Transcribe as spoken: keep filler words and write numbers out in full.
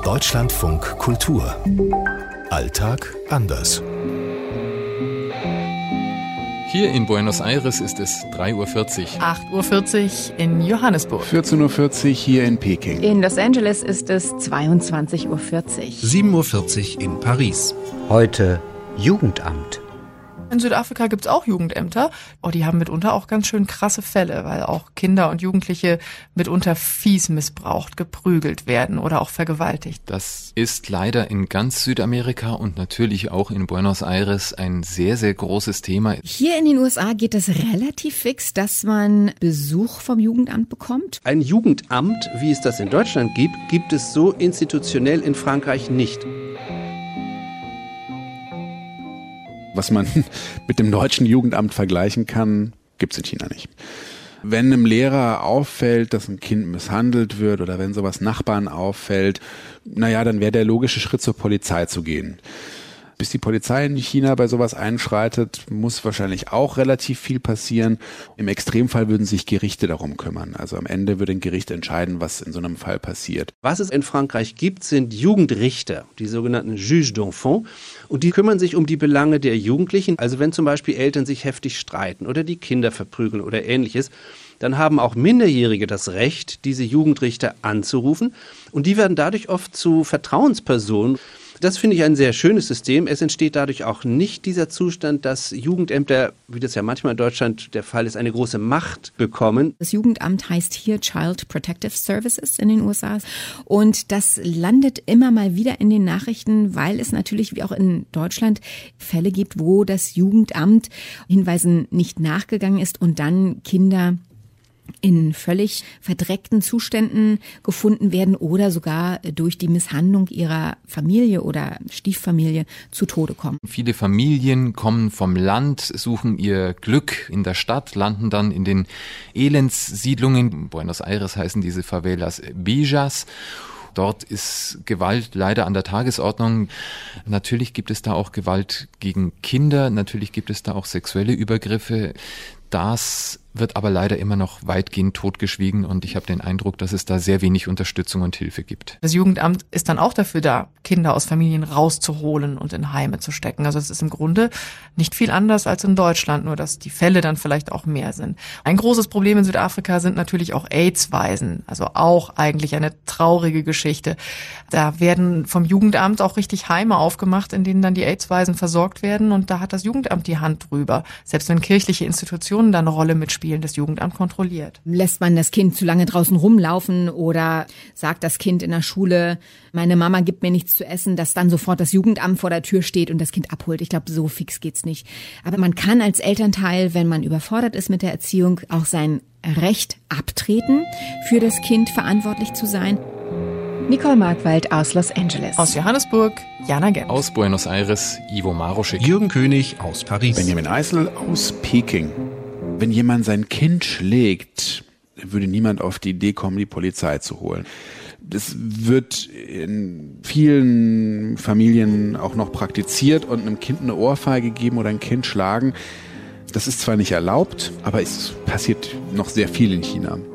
Deutschlandfunk Kultur. Alltag anders. Hier in Buenos Aires ist es drei Uhr vierzig. acht Uhr vierzig in Johannesburg. vierzehn Uhr vierzig hier in Peking. In Los Angeles ist es zweiundzwanzig Uhr vierzig. sieben Uhr vierzig in Paris. Heute Jugendamt. In Südafrika gibt's auch Jugendämter. Oh, die haben mitunter auch ganz schön krasse Fälle, weil auch Kinder und Jugendliche mitunter fies missbraucht, geprügelt werden oder auch vergewaltigt. Das ist leider in ganz Südamerika und natürlich auch in Buenos Aires ein sehr, sehr großes Thema. Hier in den U S A geht es relativ fix, dass man Besuch vom Jugendamt bekommt. Ein Jugendamt, wie es das in Deutschland gibt, gibt es so institutionell in Frankreich nicht. Was man mit dem deutschen Jugendamt vergleichen kann, gibt's in China nicht. Wenn einem Lehrer auffällt, dass ein Kind misshandelt wird oder wenn sowas Nachbarn auffällt, naja, dann wäre der logische Schritt zur Polizei zu gehen. Bis die Polizei in China bei sowas einschreitet, muss wahrscheinlich auch relativ viel passieren. Im Extremfall würden sich Gerichte darum kümmern. Also am Ende würde ein Gericht entscheiden, was in so einem Fall passiert. Was es in Frankreich gibt, sind Jugendrichter, die sogenannten Juges d'enfants. Und die kümmern sich um die Belange der Jugendlichen. Also wenn zum Beispiel Eltern sich heftig streiten oder die Kinder verprügeln oder ähnliches, dann haben auch Minderjährige das Recht, diese Jugendrichter anzurufen. Und die werden dadurch oft zu Vertrauenspersonen. Das finde ich ein sehr schönes System. Es entsteht dadurch auch nicht dieser Zustand, dass Jugendämter, wie das ja manchmal in Deutschland der Fall ist, eine große Macht bekommen. Das Jugendamt heißt hier Child Protective Services in den U S A. Und das landet immer mal wieder in den Nachrichten, weil es natürlich wie auch in Deutschland Fälle gibt, wo das Jugendamt Hinweisen nicht nachgegangen ist und dann Kinder in völlig verdreckten Zuständen gefunden werden oder sogar durch die Misshandlung ihrer Familie oder Stieffamilie zu Tode kommen. Viele Familien kommen vom Land, suchen ihr Glück in der Stadt, landen dann in den Elendssiedlungen. In Buenos Aires heißen diese Favelas Villas. Dort ist Gewalt leider an der Tagesordnung. Natürlich gibt es da auch Gewalt gegen Kinder, natürlich gibt es da auch sexuelle Übergriffe. Das wird aber leider immer noch weitgehend totgeschwiegen und ich habe den Eindruck, dass es da sehr wenig Unterstützung und Hilfe gibt. Das Jugendamt ist dann auch dafür da, Kinder aus Familien rauszuholen und in Heime zu stecken. Also es ist im Grunde nicht viel anders als in Deutschland, nur dass die Fälle dann vielleicht auch mehr sind. Ein großes Problem in Südafrika sind natürlich auch AIDS-Waisen, also auch eigentlich eine traurige Geschichte. Da werden vom Jugendamt auch richtig Heime aufgemacht, in denen dann die AIDS-Waisen versorgt werden und da hat das Jugendamt die Hand drüber. Selbst wenn kirchliche Institutionen da eine Rolle mitspielen, das Jugendamt kontrolliert. Lässt man das Kind zu lange draußen rumlaufen oder sagt das Kind in der Schule, meine Mama gibt mir nichts zu essen, dass dann sofort das Jugendamt vor der Tür steht und das Kind abholt. Ich glaube, so fix geht's nicht. Aber man kann als Elternteil, wenn man überfordert ist mit der Erziehung, auch sein Recht abtreten, für das Kind verantwortlich zu sein. Nicole Markwald aus Los Angeles. Aus Johannesburg, Jana Gent. Aus Buenos Aires, Ivo Maroschek. Jürgen König aus Paris. Benjamin Eisel aus Peking. Wenn jemand sein Kind schlägt, würde niemand auf die Idee kommen, die Polizei zu holen. Das wird in vielen Familien auch noch praktiziert und einem Kind eine Ohrfeige geben oder ein Kind schlagen. Das ist zwar nicht erlaubt, aber es passiert noch sehr viel in China.